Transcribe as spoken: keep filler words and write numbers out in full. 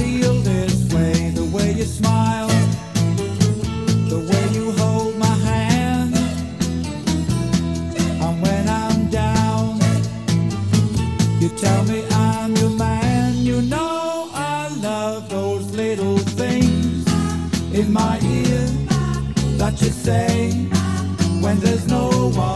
feel this way, the way you smile, the way you hold my hand. And when I'm down, you tell me I'm your man. You know I love those little things in my ear that you say when there's no one